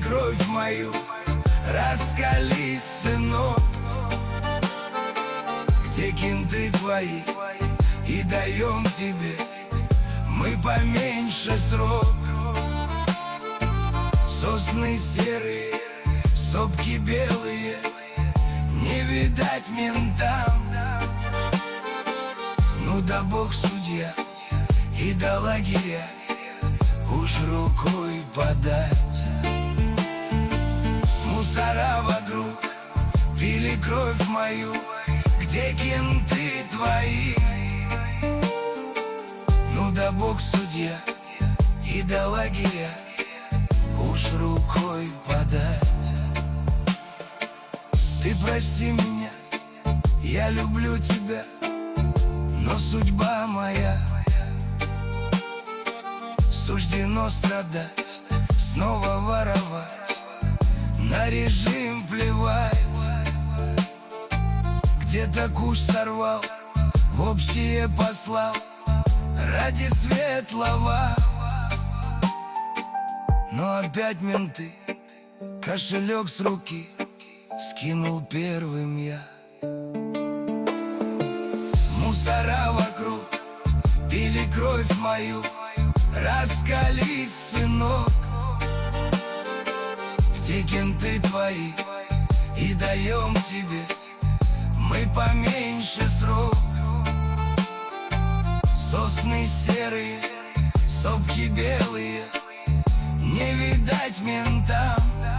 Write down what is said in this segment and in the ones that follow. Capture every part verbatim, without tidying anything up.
кровь мою, раскались, сынок. Где кенты твои, и даем тебе мы поменьше срок. Сосны серые, сопки белые, не видать ментам. Ну да Бог судья, и до лагеря уж рукой подать. Мусора вокруг пили кровь мою, где кенты твои? Ну да Бог судья, и до лагеря уж рукой подать. Ты прости меня, я люблю тебя, но судьба моя. Суждено страдать, снова воровать, на режим плевать. Где-то куш сорвал, в общее послал ради светлого. Но опять менты, кошелек с руки скинул первым я. Мусора вокруг пили кровь мою, раскались, сынок. Где кенты твои, и даем тебе мы поменьше срок. Сосны серые, сопки белые, не видать ментам.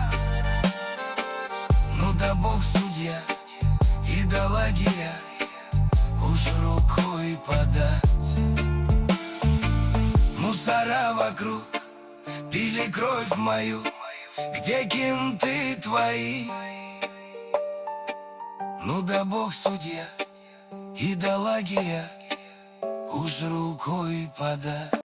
Ну да Бог судья, и до лагеря уж рукой подать. Мусора вокруг пили кровь мою, где кенты твои? Ну да Бог судья, и до лагеря уж рукой подать.